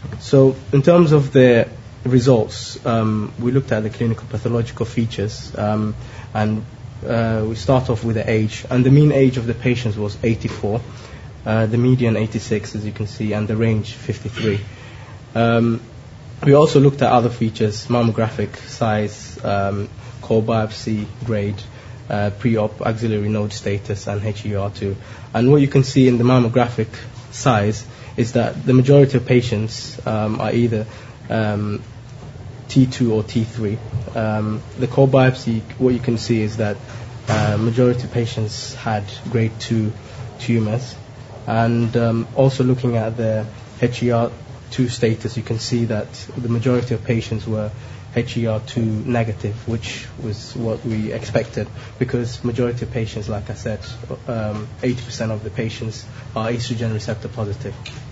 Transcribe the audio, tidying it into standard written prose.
So in terms of the results, we looked at the clinical pathological features, and we start off with the age. And the mean age of the patients was 84, the median 86, as you can see, and the range 53. We also looked at other features: mammographic size, core biopsy grade, pre-op axillary node status, and HER2. And what you can see in the mammographic size is that the majority of patients are either T2 or T3. The core biopsy, what you can see is that majority of patients had grade 2 tumors. And also looking at the HER2 status, you can see that the majority of patients were HER2 negative, which was what we expected, because majority of patients, like I said, 80% of the patients are estrogen receptor positive.